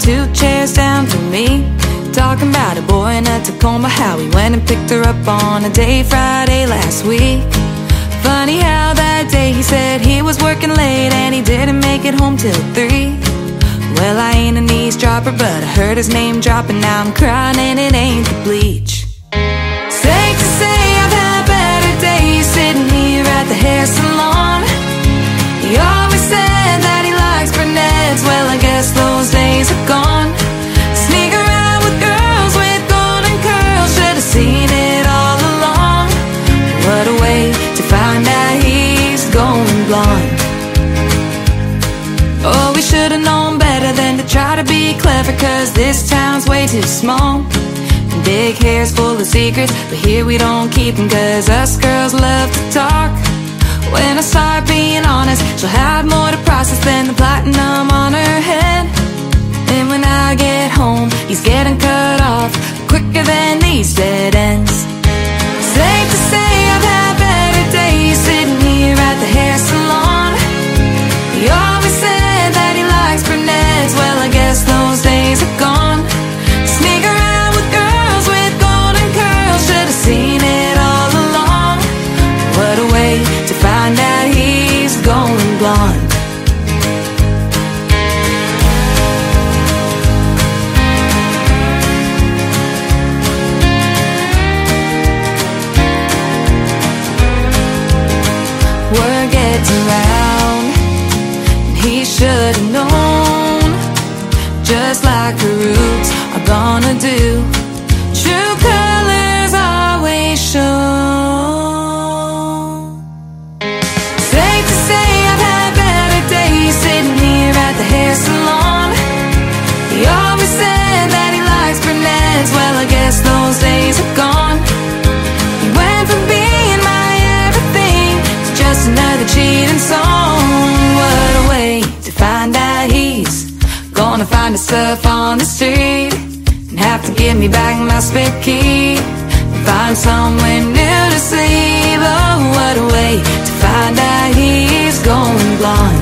2 chairs down from me, talking about a boy in a Tacoma, how he went and picked her up on a day Friday last week. Funny how that day he said he was working late and he didn't make it home till 3. Well, I ain't an eavesdropper, but I heard his name drop, and now I'm crying and it ain't the bleach. Safe to say I've had better days sitting here at the hair salon. He always said that he likes brunettes, well, I guess those days are gone. Sneak around with girls with golden curls, should've seen it all along. What a way to find out he's going blonde. Oh, we should've known better than to try to be clever, cause this town's way too small. And big hair's full of secrets, but here we don't keep them, cause us girls love to talk. When I start being honest, she'll have more to process than the platinum on her head. And when I get home, he's getting cut off quicker than these dead ends. Safe to say I've had better days sitting here at the hair salon. He always said that he likes brunettes, well, I guess those days are gone. Sneak around with girls with golden curls, should've seen it all along. What a way to find out he's going blonde. Word gets around, and he should've known, just like her roots are gonna do. True colors always show. Safe to say I've had better days sitting here at the hair salon. He always said that he likes brunettes, well, I guess those days are gone. He went from being my everything to just another cheating song. What a way to find out he's gonna find himself on the street and have to give me back my spare key and find somewhere new to sleep. Oh, what a way to find out he's going blonde.